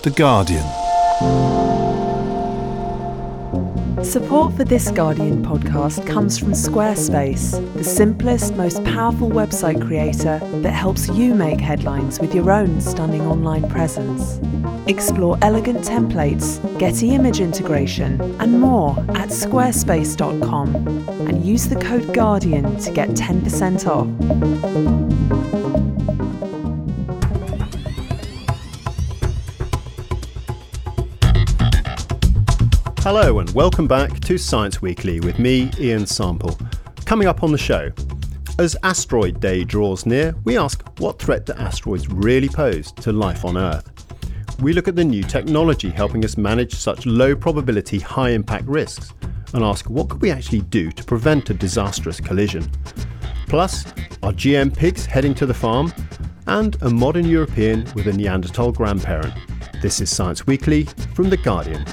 The Guardian. Support for this Guardian podcast comes from Squarespace, the simplest, most powerful website creator that helps you make headlines with your own stunning online presence. Explore elegant templates, Getty image integration, and more at squarespace.com and use the code GUARDIAN to get 10% off. Hello and welcome back to Science Weekly with me, Ian Sample. Coming up on the show, as Asteroid Day draws near, we ask what threat do asteroids really pose to life on Earth? We look at the new technology helping us manage such low probability, high impact risks and ask what could we actually do to prevent a disastrous collision? Plus, are GM pigs heading to the farm? And a modern European with a Neanderthal grandparent. This is Science Weekly from The Guardian.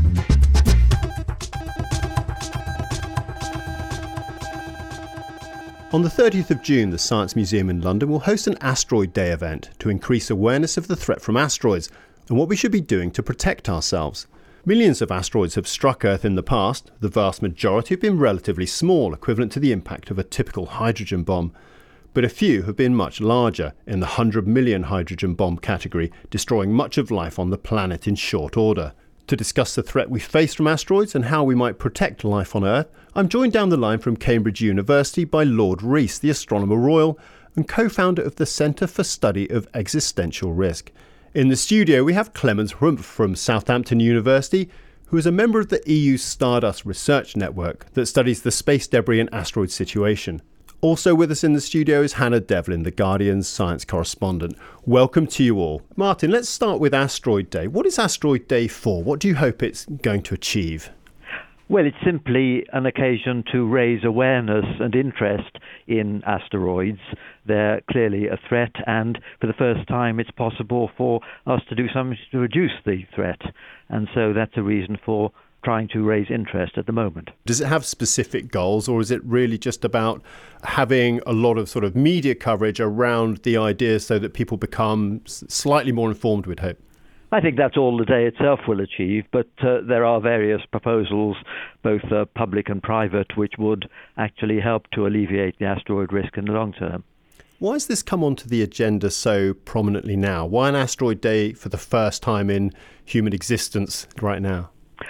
On the 30th of June, the Science Museum in London will host an Asteroid Day event to increase awareness of the threat from asteroids and what we should be doing to protect ourselves. Millions of asteroids have struck Earth in the past. The vast majority have been relatively small, equivalent to the impact of a typical hydrogen bomb. But a few have been much larger, in the 100 million hydrogen bomb category, destroying much of life on the planet in short order. To discuss the threat we face from asteroids and how we might protect life on Earth, I'm joined down the line from Cambridge University by Lord Rees, the Astronomer Royal and co-founder of the Centre for Study of Existential Risk. In the studio we have Clemens Rumpf from Southampton University, who is a member of the EU Stardust Research Network that studies the space debris and asteroid situation. Also with us in the studio is Hannah Devlin, The Guardian's science correspondent. Welcome to you all. Martin, let's start with Asteroid Day. What is Asteroid Day for? What do you hope it's going to achieve? Well, it's simply an occasion to raise awareness and interest in asteroids. They're clearly a threat, and for the first time it's possible for us to do something to reduce the threat. And so that's a reason for trying to raise interest at the moment. Does it have specific goals, or is it really just about having a lot of sort of media coverage around the idea so that people become slightly more informed, we'd hope? I think that's all the day itself will achieve, but there are various proposals, both public and private, which would actually help to alleviate the asteroid risk in the long term. Why has this come onto the agenda so prominently now? Why an Asteroid Day for the first time in human existence right now?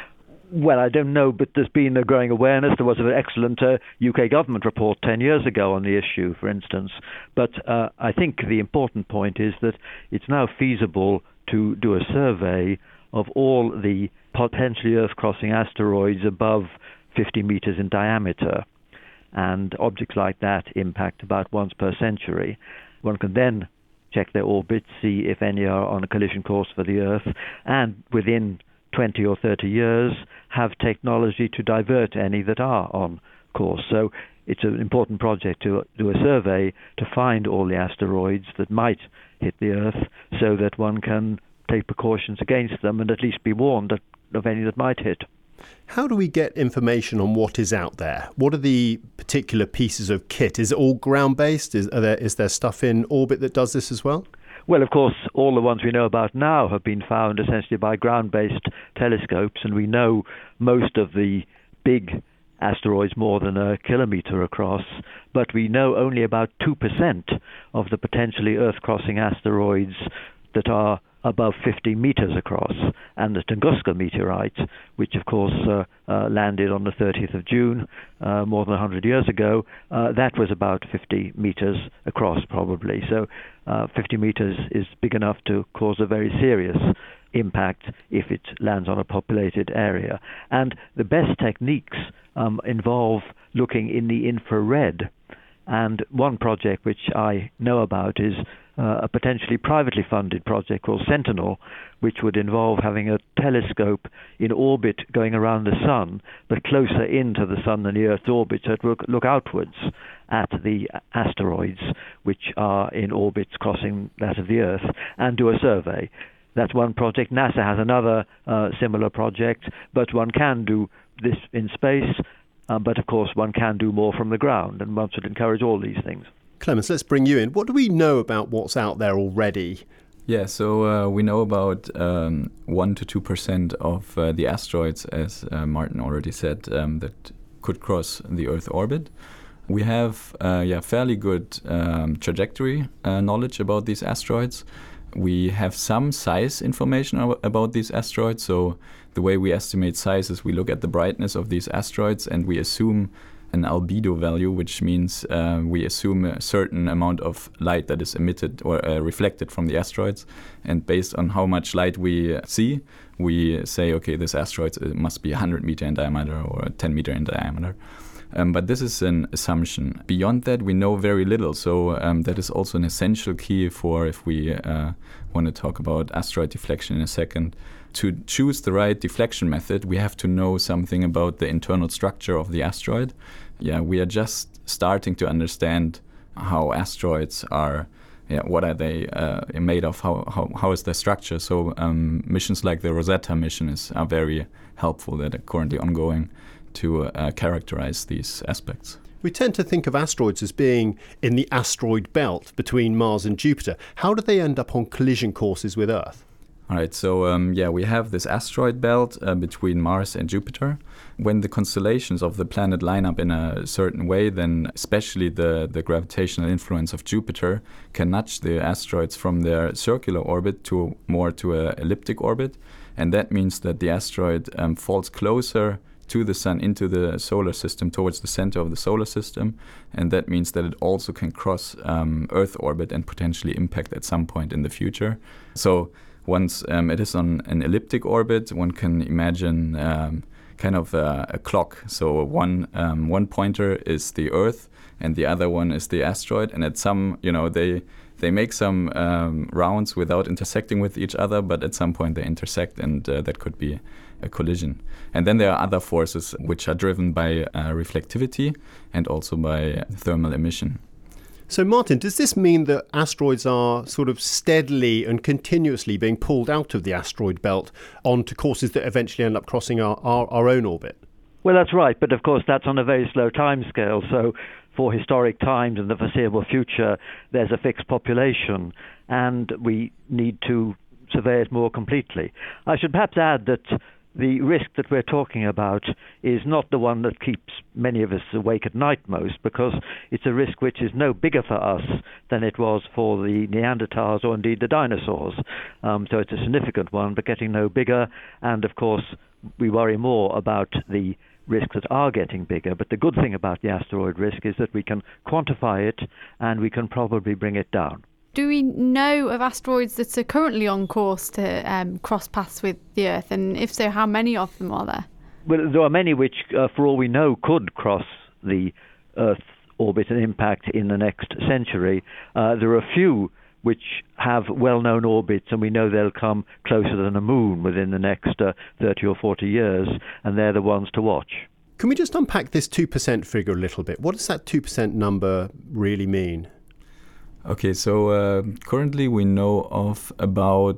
Well, I don't know, but there's been a growing awareness. There was an excellent UK government report 10 years ago on the issue, for instance. But I think the important point is that it's now feasible to do a survey of all the potentially Earth-crossing asteroids above 50 meters in diameter. And objects like that impact about once per century. One can then check their orbits, see if any are on a collision course for the Earth, and within 20 or 30 years have technology to divert any that are on course. So it's an important project to do a survey to find all the asteroids that might hit the Earth so that one can take precautions against them and at least be warned of any that might hit. How do we get information on what is out there? What are the particular pieces of kit? Is it all ground-based? Is there stuff in orbit that does this as well? Well, of course, all the ones we know about now have been found essentially by ground-based telescopes, and we know most of the big asteroids more than a kilometre across, but we know only about 2% of the potentially Earth-crossing asteroids that are above 50 meters across. And the Tunguska meteorite, which of course landed on the 30th of June, more than 100 years ago, that was about 50 meters across probably. So 50 meters is big enough to cause a very serious impact if it lands on a populated area. And the best techniques involve looking in the infrared. And one project which I know about is a potentially privately funded project called Sentinel, which would involve having a telescope in orbit going around the Sun, but closer into the Sun than the Earth's orbit, so it will look outwards at the asteroids which are in orbits crossing that of the Earth, and do a survey. That's one project. NASA has another similar project, but one can do this in space, but of course one can do more from the ground, and one should encourage all these things. Clemens, let's bring you in. What do we know about what's out there already Yeah, so we know about 1 to 2% of the asteroids, as Martin already said, that could cross the Earth orbit. We have fairly good trajectory knowledge about these asteroids. We have some size information about these asteroids. So the way we estimate size is we look at the brightness of these asteroids and we assume an albedo value, which means we assume a certain amount of light that is emitted or reflected from the asteroids. And based on how much light we see, we say, okay, this asteroid must be 100 meter in diameter or 10 meter in diameter. But this is an assumption. Beyond that, we know very little. So that is also an essential key for if we want to talk about asteroid deflection in a second. To choose the right deflection method, we have to know something about the internal structure of the asteroid. Yeah, we are just starting to understand how asteroids are. Yeah, what are they made of? How is their structure? So missions like the Rosetta mission are very helpful that are currently ongoing to characterize these aspects. We tend to think of asteroids as being in the asteroid belt between Mars and Jupiter. How do they end up on collision courses with Earth? All right, so we have this asteroid belt between Mars and Jupiter. When the constellations of the planet line up in a certain way, then especially the gravitational influence of Jupiter can nudge the asteroids from their circular orbit to an elliptic orbit. And that means that the asteroid falls closer to the Sun, into the solar system, towards the center of the solar system. And that means that it also can cross Earth orbit and potentially impact at some point in the future. So once it is on an elliptic orbit, one can imagine kind of a clock. So one pointer is the Earth and the other one is the asteroid. And at some, they make some rounds without intersecting with each other, but at some point they intersect, and that could be a collision. And then there are other forces which are driven by reflectivity and also by thermal emission. So, Martin, does this mean that asteroids are sort of steadily and continuously being pulled out of the asteroid belt onto courses that eventually end up crossing our own orbit? Well, that's right. But of course, that's on a very slow timescale. So for historic times and the foreseeable future, there's a fixed population, and we need to survey it more completely. I should perhaps add that the risk that we're talking about is not the one that keeps many of us awake at night most, because it's a risk which is no bigger for us than it was for the Neanderthals or indeed the dinosaurs. So it's a significant one, but getting no bigger. And of course, we worry more about the risks that are getting bigger. But the good thing about the asteroid risk is that we can quantify it and we can probably bring it down. Do we know of asteroids that are currently on course to cross paths with the Earth? And if so, how many of them are there? Well, there are many which, for all we know, could cross the Earth's orbit and impact in the next century. There are a few which have well-known orbits, and we know they'll come closer than the Moon within the next 30 or 40 years, and they're the ones to watch. Can we just unpack this 2% figure a little bit? What does that 2% number really mean? Okay, so currently we know of about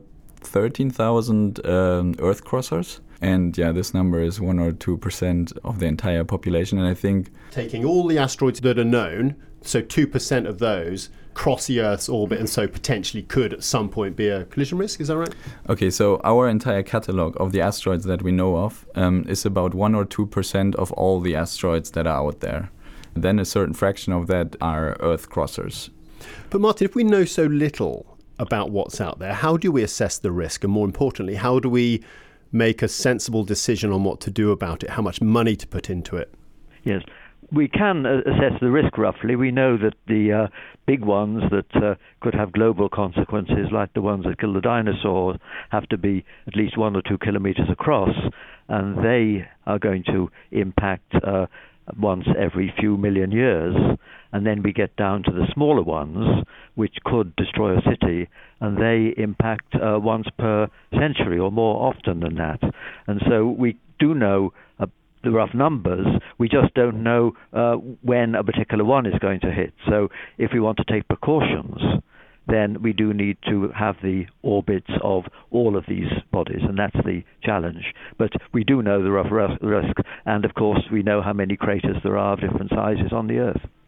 13,000 Earth crossers. And this number is 1 or 2% of the entire population. And I think taking all the asteroids that are known, so 2% of those cross the Earth's orbit and so potentially could at some point be a collision risk. Is that right? Okay, so our entire catalogue of the asteroids that we know of is about 1 or 2% of all the asteroids that are out there. Then a certain fraction of that are Earth crossers. But Martin, if we know so little about what's out there, how do we assess the risk? And more importantly, how do we make a sensible decision on what to do about it, how much money to put into it? Yes, we can assess the risk roughly. We know that the big ones that could have global consequences, like the ones that kill the dinosaurs, have to be at least 1 or 2 kilometers across, and they are going to impact once every few million years. And then we get down to the smaller ones, which could destroy a city, and they impact once per century or more often than that. And so we do know the rough numbers. We just don't know when a particular one is going to hit. So if we want to take precautions, then we do need to have the orbits of all of these bodies, and that's the challenge. But we do know the rough risk, and of course we know how many craters there are of different sizes on the Earth.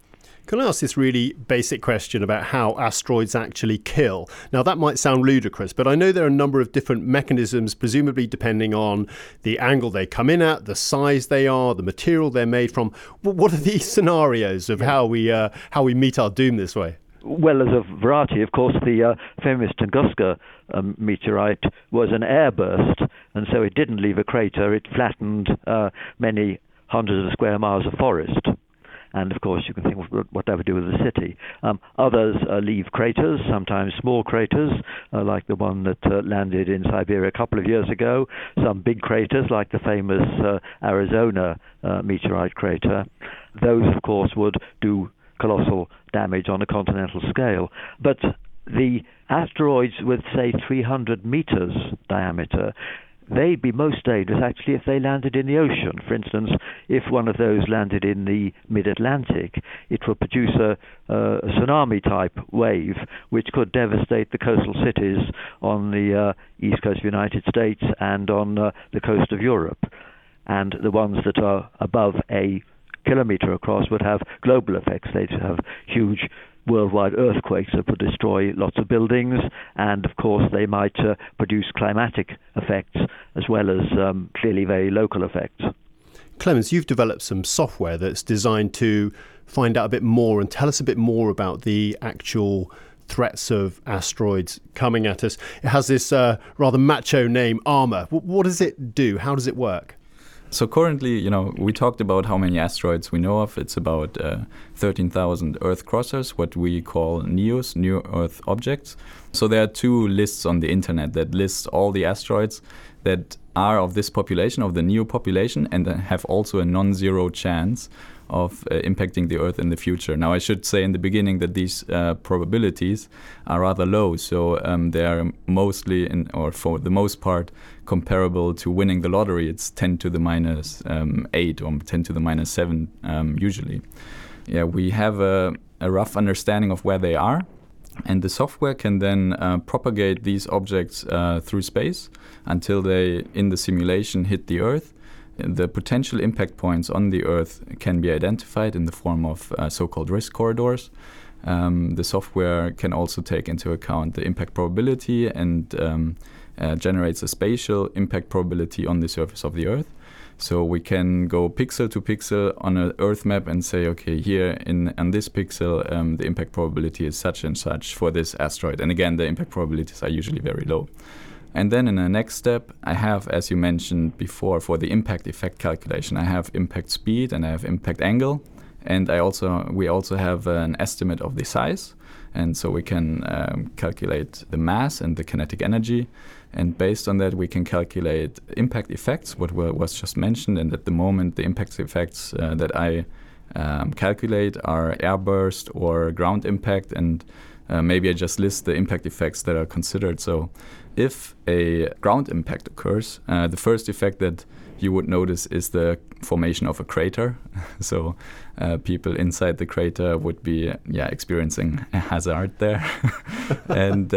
Can I ask this really basic question about how asteroids actually kill? Now, that might sound ludicrous, but I know there are a number of different mechanisms, presumably depending on the angle they come in at, the size they are, the material they're made from. What are these scenarios of how we meet our doom this way? Well, there's a variety. Of course, the famous Tunguska meteorite was an airburst, and so it didn't leave a crater. It flattened many hundreds of square miles of forest. And, of course, you can think, what that would do with the city. Others leave craters, sometimes small craters, like the one that landed in Siberia a couple of years ago. Some big craters, like the famous Arizona meteorite crater. Those, of course, would do colossal damage on a continental scale. But the asteroids with, say, 300 meters diameter, they'd be most dangerous actually if they landed in the ocean. For instance, if one of those landed in the mid-Atlantic, it would produce a tsunami-type wave which could devastate the coastal cities on the east coast of the United States and on the coast of Europe. And the ones that are above a kilometer across would have global effects. They'd have huge worldwide earthquakes that would destroy lots of buildings, and of course they might produce climatic effects as well as clearly very local effects. Clemens, you've developed some software that's designed to find out a bit more and tell us a bit more about the actual threats of asteroids coming at us. It has this rather macho name, ARMOR. What does it do? How does it work? So currently, we talked about how many asteroids we know of. It's about 13,000 Earth crossers, what we call NEOs, Near Earth Objects. So there are two lists on the internet that list all the asteroids that are of this population, of the NEO population, and have also a non-zero chance of impacting the Earth in the future. Now, I should say in the beginning that these probabilities are rather low, so they are mostly, or for the most part, comparable to winning the lottery. It's 10 to the minus 8 or 10 to the minus 7 usually. Yeah, we have a rough understanding of where they are, and the software can then propagate these objects through space until they, in the simulation, hit the Earth. The potential impact points on the Earth can be identified in the form of so-called risk corridors. The software can also take into account the impact probability and generates a spatial impact probability on the surface of the Earth. So we can go pixel to pixel on an Earth map and say, okay, here on this pixel, the impact probability is such and such for this asteroid. And again, the impact probabilities are usually very low. And then in the next step, I have, as you mentioned before, for the impact effect calculation, I have impact speed and I have impact angle. And we also have an estimate of the size. And so we can calculate the mass and the kinetic energy. And based on that, we can calculate impact effects, what was just mentioned. And at the moment, the impact effects that I calculate are airburst or ground impact. And maybe I just list the impact effects that are considered. So if a ground impact occurs, the first effect that you would notice is the formation of a crater. So people inside the crater would be experiencing a hazard there. And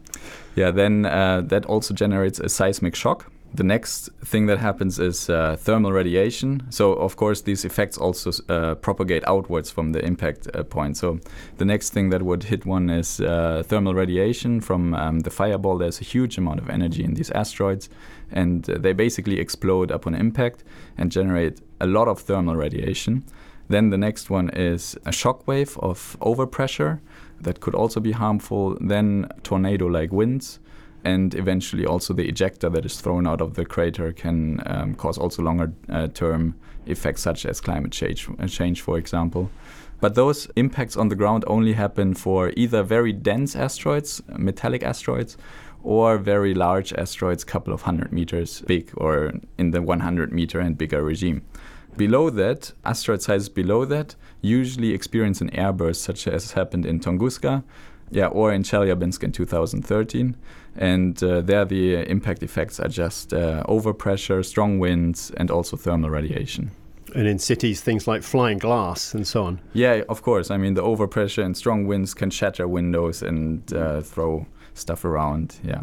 then that also generates a seismic shock. The next thing that happens is thermal radiation. So, of course, these effects also propagate outwards from the impact point. So the next thing that would hit one is thermal radiation from the fireball. There's a huge amount of energy in these asteroids, and they basically explode upon impact and generate a lot of thermal radiation. Then the next one is a shock wave of overpressure that could also be harmful. Then tornado-like winds. And eventually also the ejector that is thrown out of the crater can cause also longer-term effects such as climate change, for example. But those impacts on the ground only happen for either very dense asteroids, metallic asteroids, or very large asteroids, couple of 100 meters big or in the 100-meter and bigger regime. Below that, asteroid sizes below that usually experience an airburst such as happened in Tunguska, or in Chelyabinsk in 2013. And there the impact effects are just overpressure, strong winds, and also thermal radiation. And in cities, things like flying glass and so on. Yeah, of course. I mean, the overpressure and strong winds can shatter windows and throw stuff around, yeah.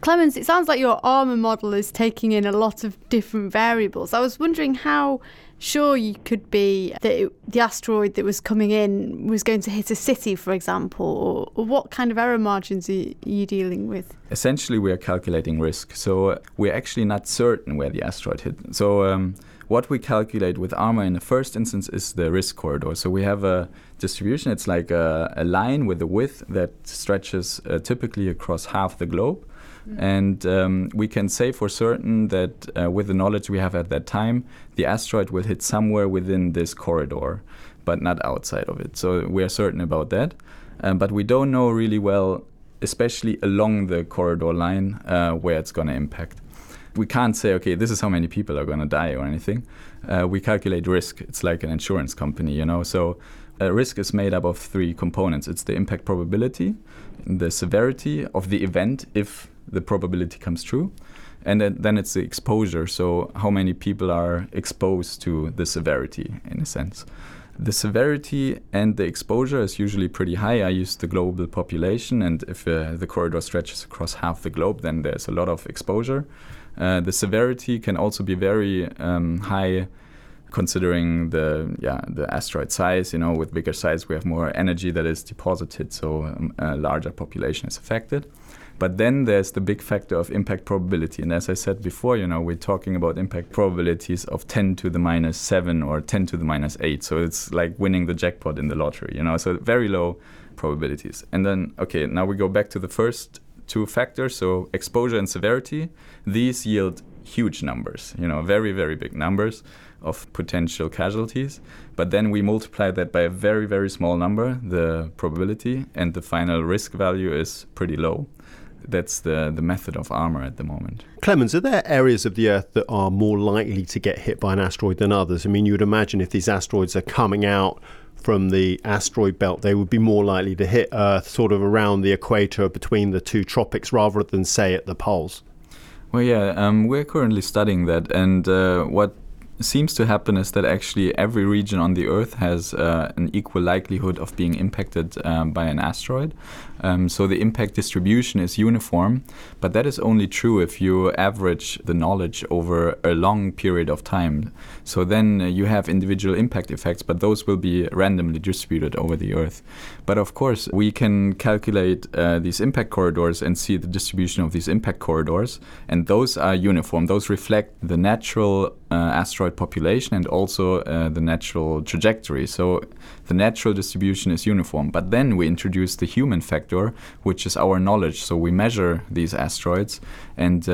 Clemens, it sounds like your ARMA model is taking in a lot of different variables. I was wondering how sure you could be that the asteroid that was coming in was going to hit a city, for example, or what kind of error margins are you dealing with? Essentially, we are calculating risk. So we're actually not certain where the asteroid hit. So what we calculate with ARMA in the first instance is the risk corridor. So we have a distribution. It's like a line with a width that stretches typically across half the globe. And we can say for certain that with the knowledge we have at that time, the asteroid will hit somewhere within this corridor, but not outside of it. So we are certain about that. But we don't know really well, especially along the corridor line, where it's going to impact. We can't say, okay, this is how many people are going to die or anything. We calculate risk. It's like an insurance company, you know. So risk is made up of three components. It's the impact probability, the severity of the event if the probability comes true, and then it's the exposure, so how many people are exposed to the severity in a sense. The severity and the exposure is usually pretty high. I use the global population, and if the corridor stretches across half the globe, then there's a lot of exposure. The severity can also be very high considering the asteroid size. You know, with bigger size we have more energy that is deposited, so a larger population is affected. But then there's the big factor of impact probability. And as I said before, you know, we're talking about impact probabilities of 10 to the minus 7 or 10 to the minus 8. So it's like winning the jackpot in the lottery, you know, so very low probabilities. And then, okay, now we go back to the first two factors, so exposure and severity. These yield huge numbers, you know, very, very big numbers of potential casualties. But then we multiply that by a very, very small number, the probability, and the final risk value is pretty low. That's the method of ARMA at the moment. Clemens, are there areas of the Earth that are more likely to get hit by an asteroid than others? I mean, you would imagine if these asteroids are coming out from the asteroid belt, they would be more likely to hit Earth sort of around the equator between the two tropics rather than, say, at the poles. Well, yeah, we're currently studying that. And what seems to happen is that actually every region on the Earth has an equal likelihood of being impacted by an asteroid. So the impact distribution is uniform, but that is only true if you average the knowledge over a long period of time. So then you have individual impact effects, but those will be randomly distributed over the Earth. But of course, we can calculate these impact corridors and see the distribution of these impact corridors, and those are uniform. Those reflect the natural asteroid population and also the natural trajectory. So the natural distribution is uniform. But then we introduce the human factor, which is our knowledge. So we measure these asteroids, and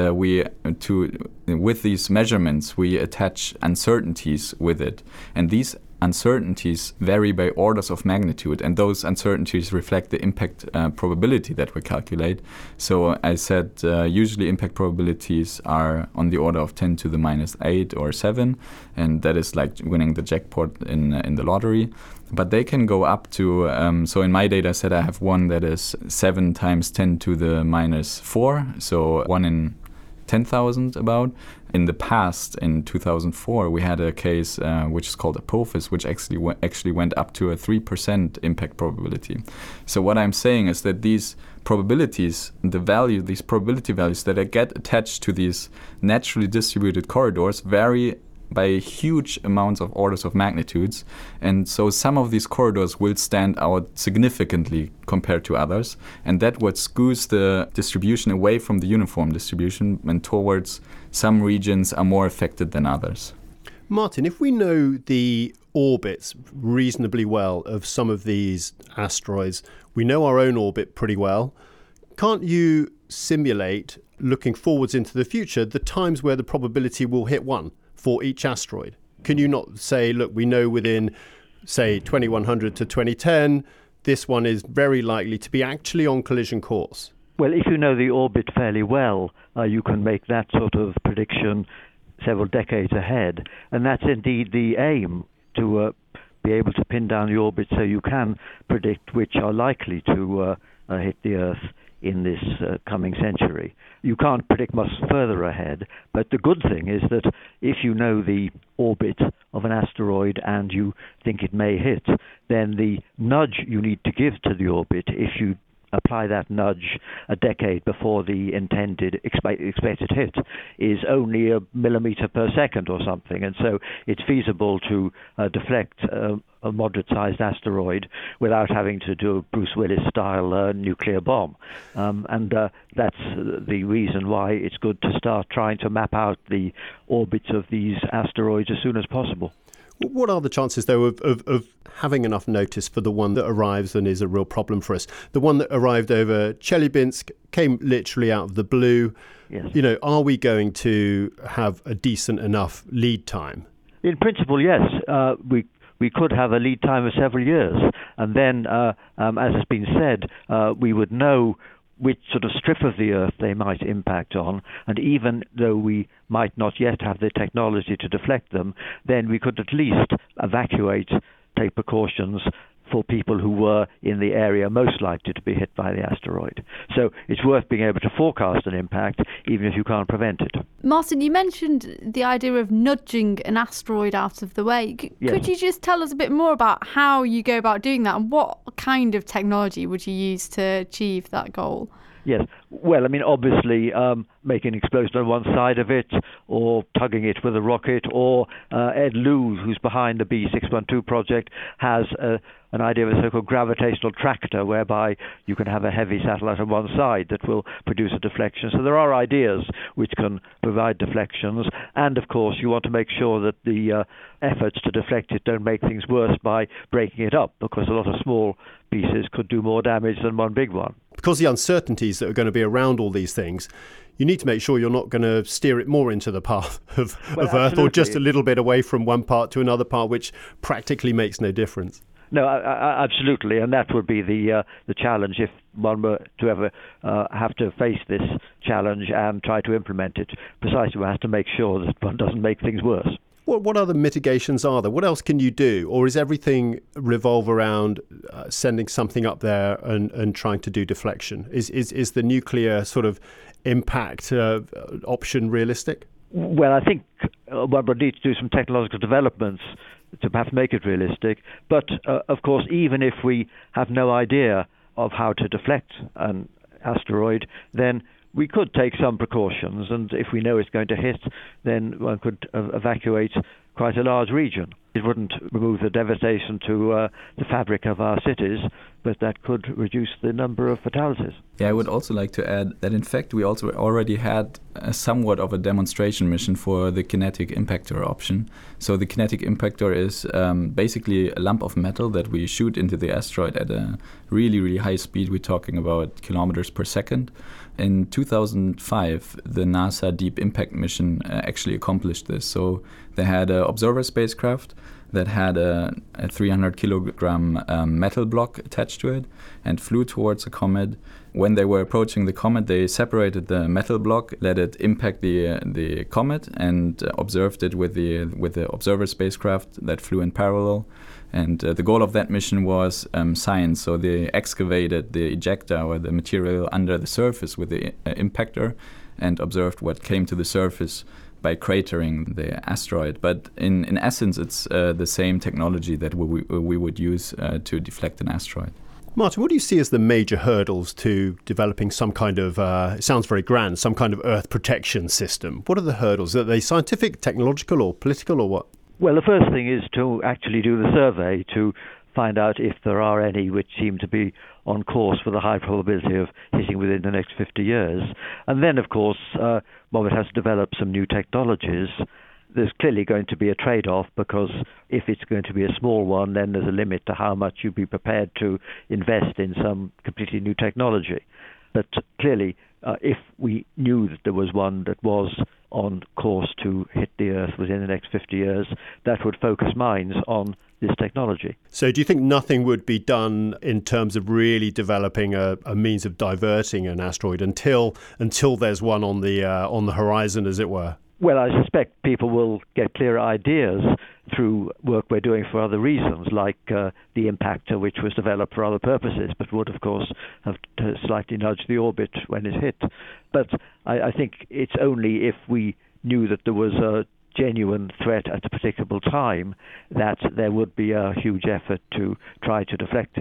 with these measurements we attach uncertainties with it. And these uncertainties vary by orders of magnitude, and those uncertainties reflect the impact probability that we calculate. So I said usually impact probabilities are on the order of 10 to the minus 8 or 7, and that is like winning the jackpot in the lottery. But they can go up to, so in my data set I have one that is 7 times 10 to the minus 4, so 1 in 10,000 about. In the past, in 2004, we had a case which is called Apophis, which actually went up to a 3% impact probability. So what I'm saying is that these probabilities, these probability values that get attached to these naturally distributed corridors vary by huge amounts of orders of magnitudes. And so some of these corridors will stand out significantly compared to others. And that what skews the distribution away from the uniform distribution and towards some regions are more affected than others. Martin, if we know the orbits reasonably well of some of these asteroids, we know our own orbit pretty well. Can't you simulate, looking forwards into the future, the times where the probability will hit one for each asteroid? Can you not say, look, we know within, say, 2100 to 2010, this one is very likely to be actually on collision course? Well, if you know the orbit fairly well, you can make that sort of prediction several decades ahead. And that's indeed the aim, to be able to pin down the orbit so you can predict which are likely to hit the Earth in this coming century. You can't predict much further ahead, but the good thing is that if you know the orbit of an asteroid and you think it may hit, then the nudge you need to give to the orbit, if you apply that nudge a decade before the intended expected hit is only a millimeter per second or something. And so it's feasible to deflect a moderate-sized asteroid without having to do a Bruce Willis-style nuclear bomb. And that's the reason why it's good to start trying to map out the orbits of these asteroids as soon as possible. What are the chances, though, of having enough notice for the one that arrives and is a real problem for us? The one that arrived over Chelyabinsk came literally out of the blue. Yes. You know, are we going to have a decent enough lead time? In principle, yes. We could have a lead time of several years. And then, as has been said, we would know which sort of strip of the Earth they might impact on. And even though we might not yet have the technology to deflect them, then we could at least evacuate, take precautions for people who were in the area most likely to be hit by the asteroid. So it's worth being able to forecast an impact, even if you can't prevent it. Martin, you mentioned the idea of nudging an asteroid out of the way. Yes. Could you just tell us a bit more about how you go about doing that, and what kind of technology would you use to achieve that goal? Yes. Well, I mean, obviously, making an explosion on one side of it, or tugging it with a rocket, or Ed Lu, who's behind the B612 project, has an idea of a so-called gravitational tractor, whereby you can have a heavy satellite on one side that will produce a deflection. So there are ideas which can provide deflections, and of course, you want to make sure that the efforts to deflect it don't make things worse by breaking it up, because a lot of small pieces could do more damage than one big one. Because the uncertainties that are going to be around all these things, you need to make sure you're not going to steer it more into the path of Earth, or just a little bit away from one part to another part, which practically makes no difference. No, absolutely, and that would be the challenge if one were to ever have to face this challenge and try to implement it. Precisely, one has to make sure that one doesn't make things worse. What other mitigations are there? What else can you do? Or is everything revolve around sending something up there and trying to do deflection? Is the nuclear sort of impact option realistic? Well, I think one would need to do some technological developments to perhaps make it realistic. But, of course, even if we have no idea of how to deflect an asteroid, then we could take some precautions, and if we know it's going to hit, then one could evacuate quite a large region. It wouldn't remove the devastation to the fabric of our cities, but that could reduce the number of fatalities. Yeah, I would also like to add that, in fact, we also already had somewhat of a demonstration mission for the kinetic impactor option. So the kinetic impactor is basically a lump of metal that we shoot into the asteroid at a really, really high speed. We're talking about kilometers per second. In 2005, the NASA Deep Impact mission actually accomplished this. So they had an observer spacecraft that had a 300 kilogram metal block attached to it and flew towards a comet. When they were approaching the comet, they separated the metal block, let it impact the comet, and observed it with the observer spacecraft that flew in parallel. And the goal of that mission was science. So they excavated the ejecta, or the material under the surface, with the impactor, and observed what came to the surface by cratering the asteroid. But in essence, it's the same technology that we would use to deflect an asteroid. Martin, what do you see as the major hurdles to developing some kind of, it sounds very grand, some kind of Earth protection system? What are the hurdles? Are they scientific, technological, or political, or what? Well, the first thing is to actually do the survey to find out if there are any which seem to be on course with a high probability of hitting within the next 50 years. And then, of course, one would have to develop some new technologies. There's clearly going to be a trade-off, because if it's going to be a small one, then there's a limit to how much you'd be prepared to invest in some completely new technology. But clearly, if we knew that there was one that was on course to hit the Earth within the next 50 years, that would focus minds on this technology. So do you think nothing would be done in terms of really developing a means of diverting an asteroid until there's one on the horizon, as it were? Well, I suspect people will get clearer ideas through work we're doing for other reasons, like the impactor, which was developed for other purposes, but would, of course, have to slightly nudge the orbit when it hit. But I think it's only if we knew that there was a genuine threat at a particular time that there would be a huge effort to try to deflect it.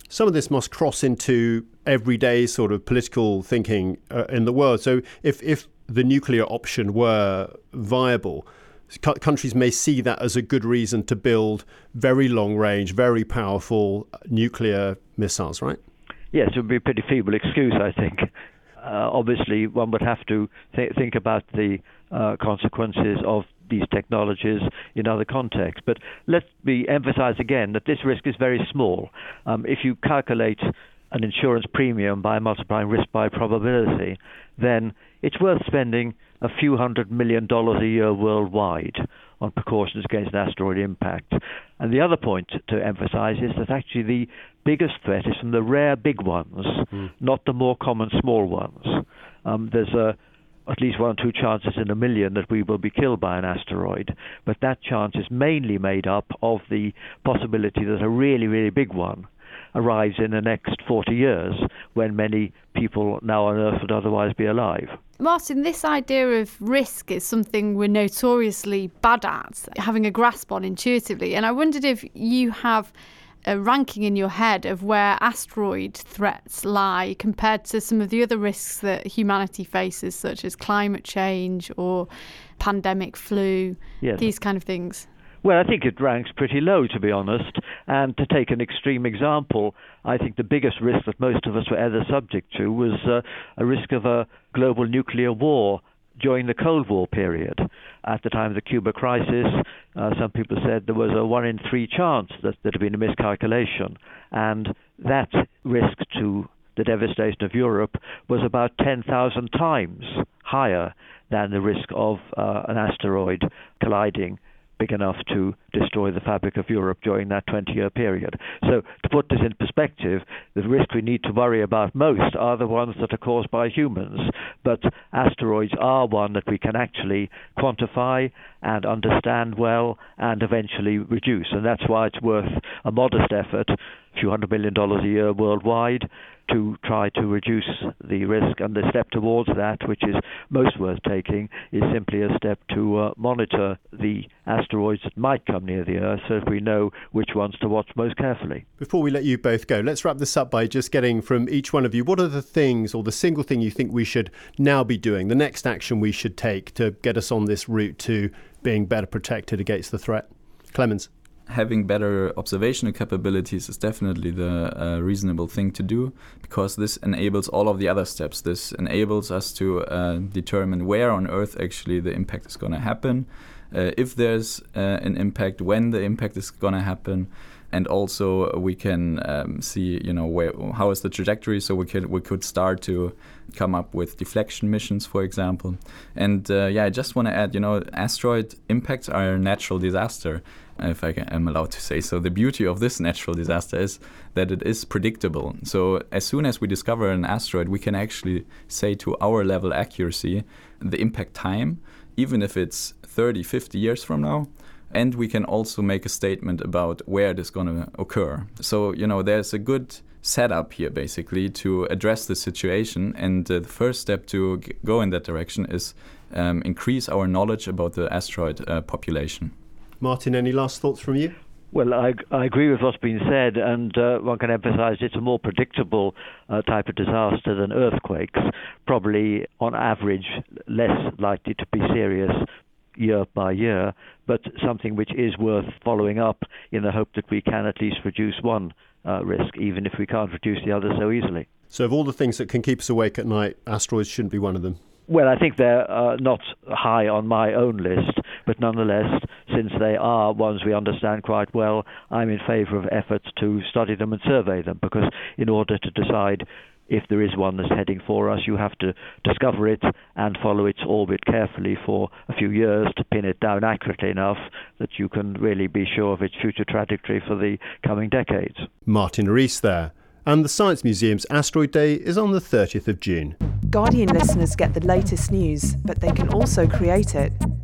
Some of this must cross into everyday sort of political thinking in the world. So if the nuclear option were viable, countries may see that as a good reason to build very long-range, very powerful nuclear missiles, right? Yes, it would be a pretty feeble excuse, I think. Obviously, one would have to think about the consequences of these technologies in other contexts. But let me emphasize again that this risk is very small. If you calculate an insurance premium by multiplying risk by probability, then it's worth spending a few $100 million a year worldwide on precautions against an asteroid impact. And the other point to emphasize is that actually the biggest threat is from the rare big ones, not the more common small ones. There's at least 1 or 2 chances in a million that we will be killed by an asteroid, but that chance is mainly made up of the possibility that a really, really big one arrives in the next 40 years when many people now on Earth would otherwise be alive. Martin, this idea of risk is something we're notoriously bad at, having a grasp on intuitively. And I wondered if you have a ranking in your head of where asteroid threats lie compared to some of the other risks that humanity faces, such as climate change or pandemic flu, these kind of things. Well, I think it ranks pretty low, to be honest. And to take an extreme example, I think the biggest risk that most of us were ever subject to was a risk of a global nuclear war during the Cold War period. At the time of the Cuba crisis, some people said there was a 1 in 3 chance that there had been a miscalculation. And that risk to the devastation of Europe was about 10,000 times higher than the risk of an asteroid colliding big enough to destroy the fabric of Europe during that 20-year period. So to put this in perspective, the risk we need to worry about most are the ones that are caused by humans. But asteroids are one that we can actually quantify and understand well and eventually reduce. And that's why it's worth a modest effort, a few $100 million a year worldwide, to try to reduce the risk. And the step towards that, which is most worth taking, is simply a step to monitor the asteroids that might come near the Earth so that we know which ones to watch most carefully. Before we let you both go, let's wrap this up by just getting from each one of you, what are the things or the single thing you think we should now be doing, the next action we should take to get us on this route to being better protected against the threat? Clemens? Having better observational capabilities is definitely the reasonable thing to do, because this enables all of the other steps. This enables us to determine where on Earth actually the impact is going to happen, if there's an impact, when the impact is going to happen, and also we can see, how is the trajectory, so we could start to come up with deflection missions, for example. And I just want to add, asteroid impacts are a natural disaster, if I am allowed to say so. The beauty of this natural disaster is that it is predictable. So as soon as we discover an asteroid, we can actually say to our level accuracy the impact time, even if it's 30, 50 years from now. And we can also make a statement about where it is going to occur. So, there's a good setup here, basically, to address the situation. And the first step to go in that direction is increase our knowledge about the asteroid population. Martin, any last thoughts from you? Well, I agree with what's been said, and one can emphasize it's a more predictable type of disaster than earthquakes, probably on average less likely to be serious year by year, but something which is worth following up in the hope that we can at least reduce one risk, even if we can't reduce the other so easily. So of all the things that can keep us awake at night, asteroids shouldn't be one of them? Well, I think they're not high on my own list, but nonetheless, since they are ones we understand quite well, I'm in favour of efforts to study them and survey them, because in order to decide if there is one that's heading for us, you have to discover it and follow its orbit carefully for a few years to pin it down accurately enough that you can really be sure of its future trajectory for the coming decades. Martin Rees there. And the Science Museum's Asteroid Day is on the 30th of June. Guardian listeners get the latest news, but they can also create it.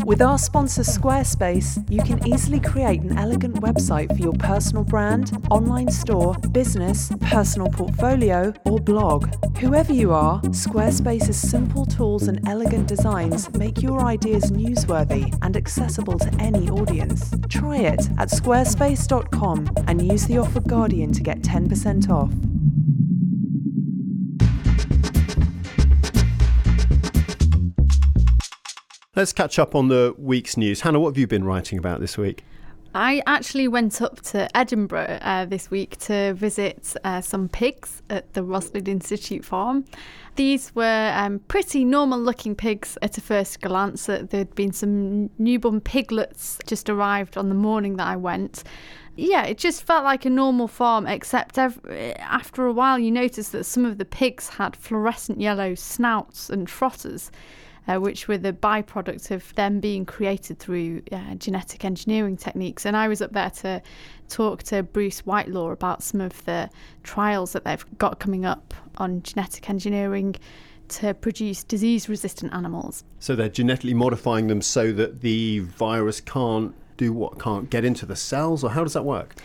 With our sponsor Squarespace, you can easily create an elegant website for your personal brand, online store, business, personal portfolio, or blog. Whoever you are, Squarespace's simple tools and elegant designs make your ideas newsworthy and accessible to any audience. Try it at squarespace.com and use the offer Guardian to get 10% off. Let's catch up on the week's news. Hannah, what have you been writing about this week? I actually went up to Edinburgh this week to visit some pigs at the Roslin Institute farm. These were pretty normal-looking pigs at a first glance. There'd been some newborn piglets just arrived on the morning that I went. Yeah, it just felt like a normal farm, except after a while you noticed that some of the pigs had fluorescent yellow snouts and trotters, which were the byproduct of them being created through genetic engineering techniques. And I was up there to talk to Bruce Whitelaw about some of the trials that they've got coming up on genetic engineering to produce disease-resistant animals. So they're genetically modifying them so that the virus can't get into the cells, or how does that work?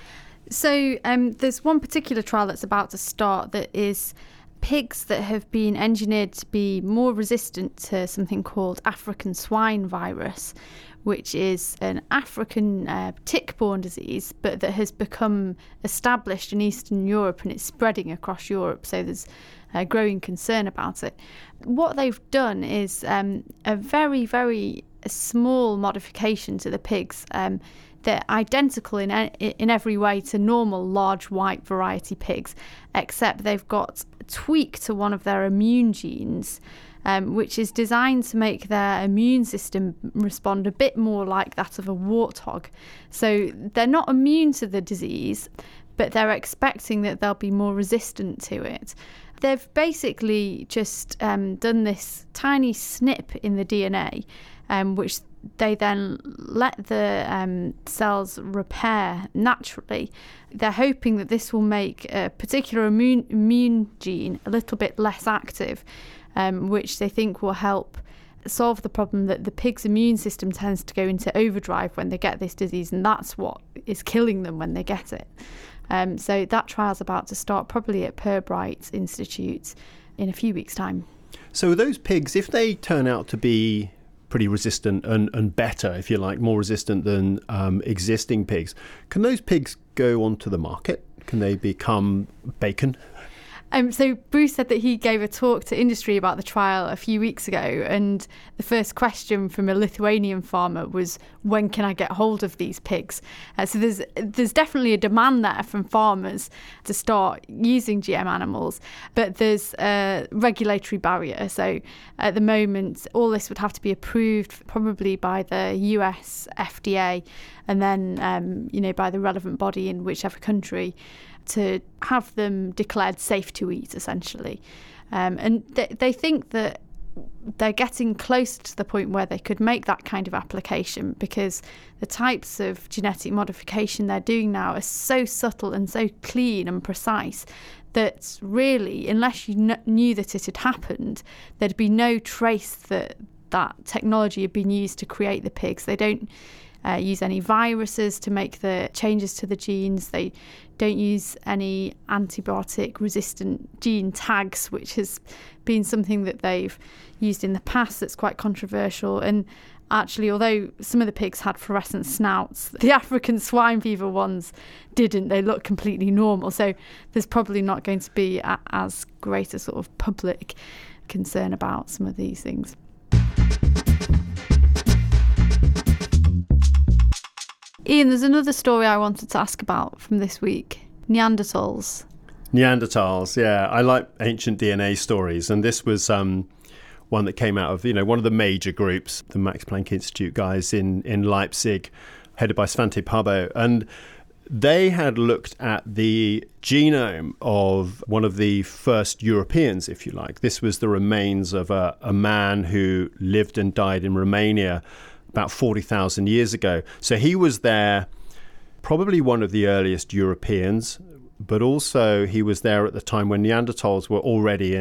So there's one particular trial that's about to start that is pigs that have been engineered to be more resistant to something called African swine virus, which is an African tick-borne disease, but that has become established in Eastern Europe and it's spreading across Europe. So there's a growing concern about it. What they've done is a very, very small modification to the pigs. They're identical in every way to normal large white variety pigs, except they've got a tweak to one of their immune genes, which is designed to make their immune system respond a bit more like that of a warthog. So they're not immune to the disease, but they're expecting that they'll be more resistant to it. They've basically just done this tiny snip in the DNA, which they then let the cells repair naturally. They're hoping that this will make a particular immune gene a little bit less active, which they think will help solve the problem that the pig's immune system tends to go into overdrive when they get this disease, and that's what is killing them when they get it. So that trial's about to start probably at Pirbright Institute in a few weeks' time. So those pigs, if they turn out to be pretty resistant and better, if you like, more resistant than existing pigs, can those pigs go onto the market? Can they become bacon? So Bruce said that he gave a talk to industry about the trial a few weeks ago, and the first question from a Lithuanian farmer was, when can I get hold of these pigs? So there's definitely a demand there from farmers to start using GM animals, but there's a regulatory barrier. So at the moment, all this would have to be approved probably by the US FDA and then by the relevant body in whichever country, to have them declared safe to eat, essentially. And they think that they're getting close to the point where they could make that kind of application, because the types of genetic modification they're doing now are so subtle and so clean and precise that really, unless you knew that it had happened, there'd be no trace that technology had been used to create the pigs. They don't use any viruses to make the changes to the genes. They don't use any antibiotic-resistant gene tags, which has been something that they've used in the past that's quite controversial. And actually, although some of the pigs had fluorescent snouts, the African swine fever ones didn't. They look completely normal. So there's probably not going to be as great a sort of public concern about some of these things. Ian, there's another story I wanted to ask about from this week. Neanderthals, yeah. I like ancient DNA stories, and this was one that came out of one of the major groups, the Max Planck Institute guys in Leipzig, headed by Svante Pääbo, and they had looked at the genome of one of the first Europeans, if you like. This was the remains of a man who lived and died in Romania about 40,000 years ago. So he was there, probably one of the earliest Europeans, but also he was there at the time when Neanderthals were already in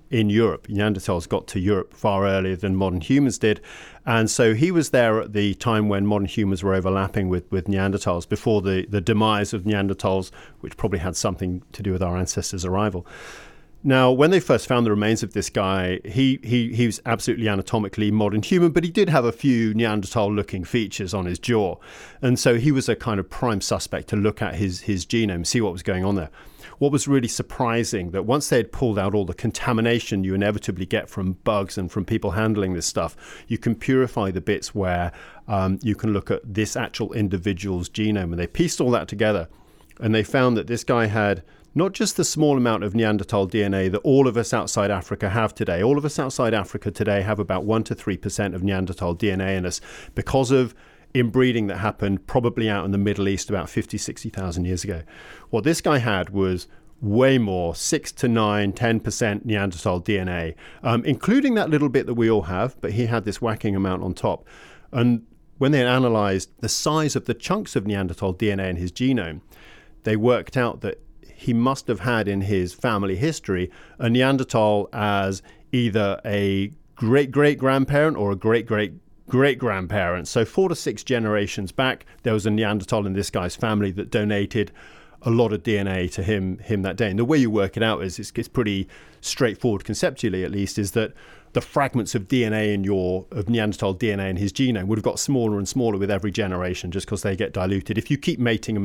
in Europe. Neanderthals got to Europe far earlier than modern humans did. And so he was there at the time when modern humans were overlapping with Neanderthals, before the demise of Neanderthals, which probably had something to do with our ancestors' arrival. Now, when they first found the remains of this guy, he was absolutely anatomically modern human, but he did have a few Neanderthal-looking features on his jaw. And so he was a kind of prime suspect to look at his genome, see what was going on there. What was really surprising, that once they had pulled out all the contamination you inevitably get from bugs and from people handling this stuff, you can purify the bits where you can look at this actual individual's genome. And they pieced all that together, and they found that this guy had not just the small amount of Neanderthal DNA that all of us outside Africa have today. All of us outside Africa today have about 1 to 3% of Neanderthal DNA in us because of inbreeding that happened probably out in the Middle East about 50, 60,000 years ago. What this guy had was way more, 6 to 9, 10% Neanderthal DNA, including that little bit that we all have, but he had this whacking amount on top. And when they analyzed the size of the chunks of Neanderthal DNA in his genome, they worked out that he must have had in his family history a Neanderthal as either a great-great-grandparent or a great-great-great-grandparent. So 4 to 6 generations back, there was a Neanderthal in this guy's family that donated a lot of DNA to him that day. And the way you work it out is it's pretty straightforward, conceptually at least, is that the fragments of DNA of Neanderthal DNA in his genome would have got smaller and smaller with every generation, just because they get diluted. If you keep mating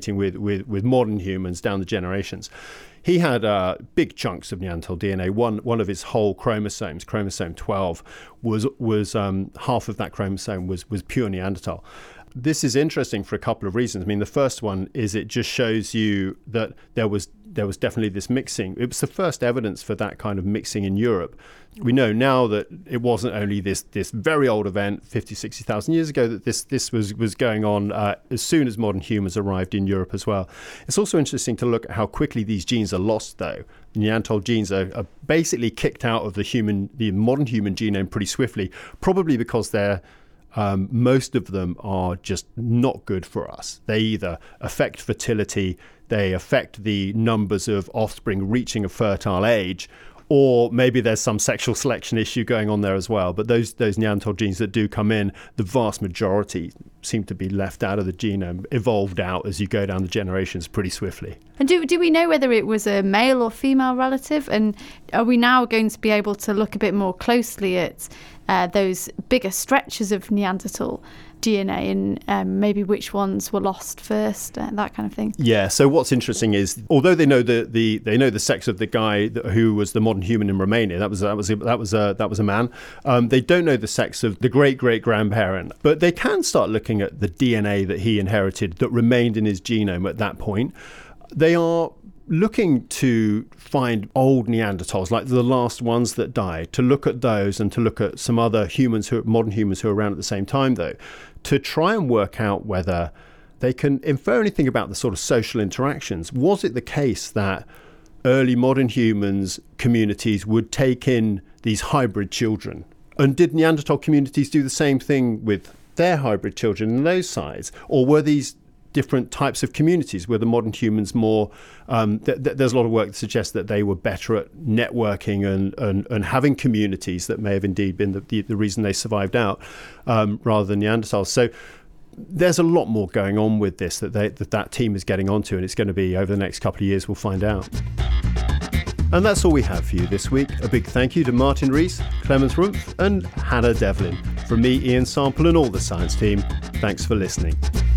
with modern humans down the generations, he had big chunks of Neanderthal DNA. One of his whole chromosomes, chromosome 12, was half of that chromosome was pure Neanderthal. This is interesting for a couple of reasons. I mean, the first one is it just shows you that there was definitely this mixing. It was the first evidence for that kind of mixing in Europe. We know now that it wasn't only this very old event 50, 60,000 years ago, that this was going on as soon as modern humans arrived in Europe as well. It's also interesting to look at how quickly these genes are lost, though. The Neanderthal genes are basically kicked out of the modern human genome pretty swiftly, probably because they're most of them are just not good for us. They either affect fertility, they affect the numbers of offspring reaching a fertile age, or maybe there's some sexual selection issue going on there as well. But those Neanderthal genes that do come in, the vast majority seem to be left out of the genome, evolved out as you go down the generations pretty swiftly. And do we know whether it was a male or female relative? And are we now going to be able to look a bit more closely at those bigger stretches of Neanderthal DNA and maybe which ones were lost first, that kind of thing? Yeah. So what's interesting is, although they know the sex of the guy who was the modern human in Romania, that was a man. They don't know the sex of the great-great-grandparent, but they can start looking at the DNA that he inherited that remained in his genome at that point. They are looking to find old Neanderthals, like the last ones that died, to look at those and to look at some other modern humans who are around at the same time, though, to try and work out whether they can infer anything about the sort of social interactions. Was it the case that early modern humans communities would take in these hybrid children? And did Neanderthal communities do the same thing with their hybrid children in those sides? Or were these different types of communities? Were the modern humans more there's a lot of work that suggests that they were better at networking and having communities that may have indeed been the reason they survived out, rather than Neanderthals. So there's a lot more going on with this that team is getting onto, and it's going to be over the next couple of years, we'll find out. And that's all we have for you this week. A big thank you to Martin Rees, Clemens Rumpf and Hannah Devlin. From me, Ian Sample, and all the science team, thanks for listening.